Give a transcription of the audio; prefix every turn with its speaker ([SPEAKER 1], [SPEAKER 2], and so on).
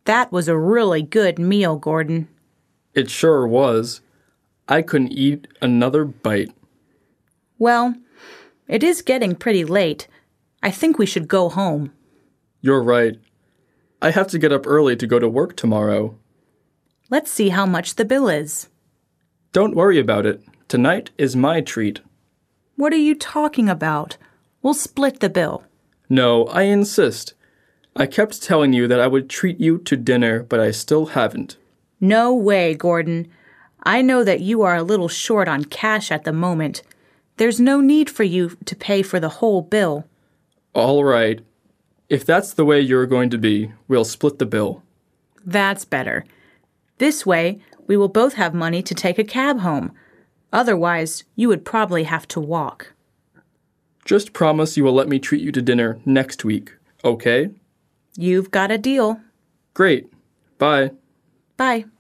[SPEAKER 1] That was a really good meal, Gordon.
[SPEAKER 2] It sure was. I couldn't eat another bite.
[SPEAKER 1] Well, it is getting pretty late. I think we should go home.
[SPEAKER 2] You're right. I have to get up early to go to work tomorrow.
[SPEAKER 1] Let's see how much the bill is.
[SPEAKER 2] Don't worry about it. Tonight is my treat.
[SPEAKER 1] What are you talking about? We'll split the bill.
[SPEAKER 2] No, I insist. I kept telling you that I would treat you to dinner, but I still haven't.
[SPEAKER 1] No way, Gordon. I know that you are a little short on cash at the moment. There's no need for you to pay for the whole bill.
[SPEAKER 2] All right. If that's the way you're going to be, we'll split the bill.
[SPEAKER 1] That's better. This way, we will both have money to take a cab home. Otherwise, you would probably have to walk.
[SPEAKER 2] Just promise you will let me treat you to dinner next week, okay?
[SPEAKER 1] You've got a deal.
[SPEAKER 2] Great. Bye.
[SPEAKER 1] Bye.